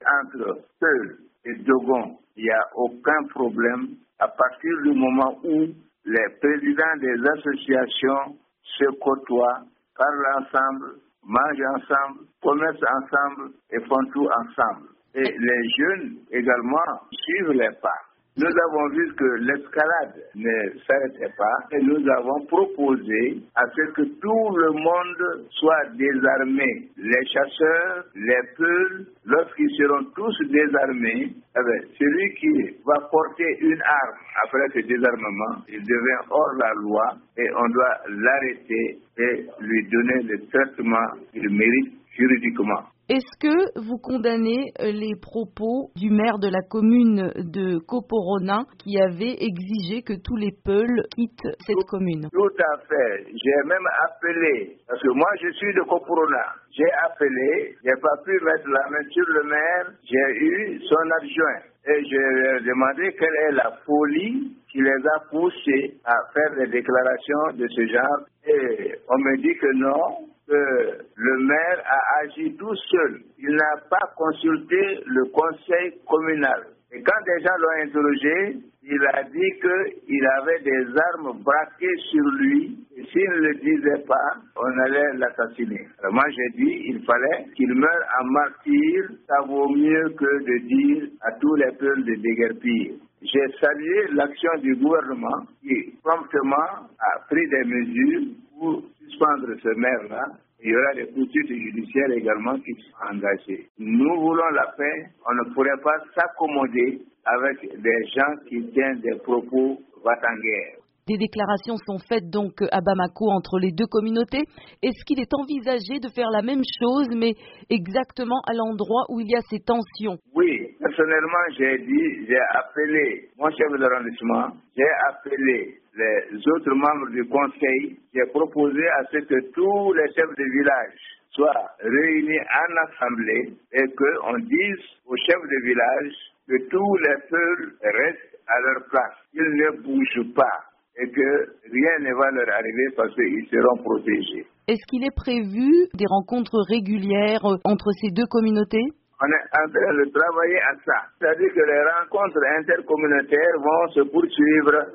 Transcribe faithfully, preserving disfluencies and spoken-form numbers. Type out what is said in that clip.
entre Peul et Dogon, il n'y a aucun problème à partir du moment où les présidents des associations se côtoient, parlent ensemble, mangent ensemble, commercent ensemble et font tout ensemble. Et les jeunes également suivent les pas. Nous avons vu que l'escalade ne s'arrêtait pas et nous avons proposé à ce que tout le monde soit désarmé. Les chasseurs, les peuls, lorsqu'ils seront tous désarmés, eh bien, celui qui va porter une arme après ce désarmement, il devient hors la loi et on doit l'arrêter et lui donner le traitement qu'il mérite juridiquement. Est-ce que vous condamnez les propos du maire de la commune de Koporona qui avait exigé que tous les Peuls quittent cette tout, commune? Tout à fait. J'ai même appelé, parce que moi je suis de Koporona, j'ai appelé, j'ai pas pu mettre la main sur le maire, j'ai eu son adjoint. Et je lui ai demandé quelle est la folie qui les a poussés à faire des déclarations de ce genre. Et on me dit que non, que le maire a agi tout seul. Il n'a pas consulté le conseil communal. Et quand des gens l'ont interrogé, il a dit qu'il avait des armes braquées sur lui. Et s'il ne le disait pas, on allait l'assassiner. Alors moi j'ai dit qu'il fallait qu'il meure en martyr. Ça vaut mieux que de dire à tous les peuples de déguerpir. J'ai salué l'action du gouvernement qui promptement a pris des mesures pour suspendre ce maire-là. Il y aura des poursuites judiciaires également qui sont engagées. Nous voulons la paix. On ne pourrait pas s'accommoder avec des gens qui tiennent des propos va-t-en-guerre. Des déclarations sont faites donc à Bamako entre les deux communautés. Est-ce qu'il est envisagé de faire la même chose, mais exactement à l'endroit où il y a ces tensions? Oui, personnellement, j'ai dit, j'ai appelé mon chef d'arrondissement, j'ai appelé les autres membres du conseil, j'ai proposé à ce que tous les chefs de village soient réunis en assemblée et qu'on dise aux chefs de village que tous les peuples restent à leur place, qu'ils ne bougent pas et que rien ne va leur arriver parce qu'ils seront protégés. Est-ce qu'il est prévu des rencontres régulières entre ces deux communautés? On est en train de travailler à ça. C'est-à-dire que les rencontres intercommunautaires vont se poursuivre